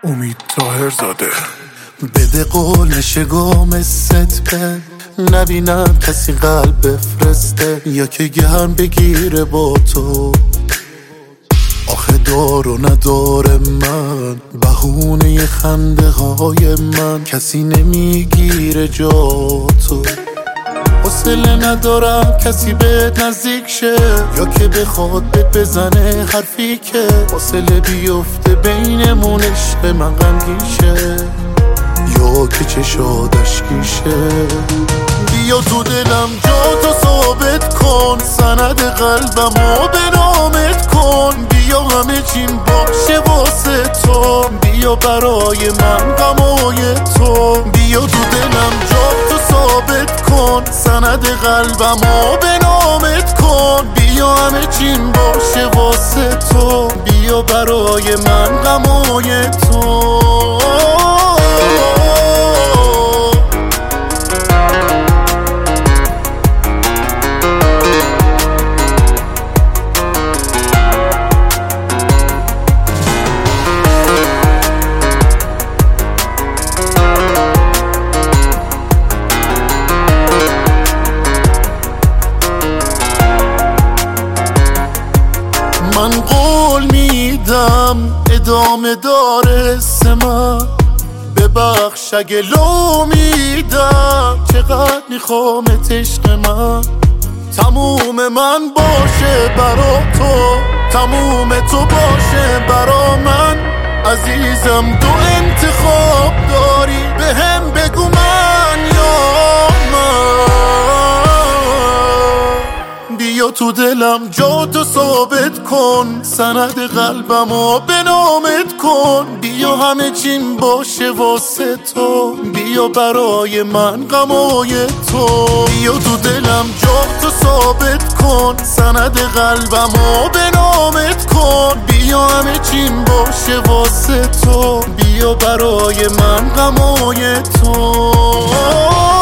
امید طاهرزاده. بده قول شگام ستپه، نبینم کسی قلب بفرسته یا که گرم بگیره با تو. آخه دار و نداره من، بهونه خنده های من، کسی نمیگیره جا تو. حوصله ندارم کسی بهت نزدیک شه، یا که بخواد بهت بزنه حرفی که حوصله بیفته بینمون عشق من غمگین شه، یا که چشادش گیشه. بیا تو دلم جا تو ثابت کن، سند قلبمو به نامت کن. بیا همه چیم باشه واسه تو، بیا برای من غمای تو. بیا تو دلم جا تو ثابت کن، سند قلبمو به نامت کن. بیا همه چیم باشه واسه تو، بیا برای من غمای تو. من قول میدم ادامه داره من، ببخش اگه لو میدم. چقدر میخوامت عشق من، تموم من باشه برا تو، تموم تو باشه برا من. عزیزم تو انتخاب داری، بهم بگو من یا من. بیا تو دلم جا تو ثابت کن، سند قلبمو به نامت کن. بیا همه چیم باشه واسه تو، بیا برای من غمای تو. بیا تو دلم جا تو ثابت کن، سند قلبمو به نامت کن. بیا همه چیم باشه واسه تو، بیا برای من غمای تو.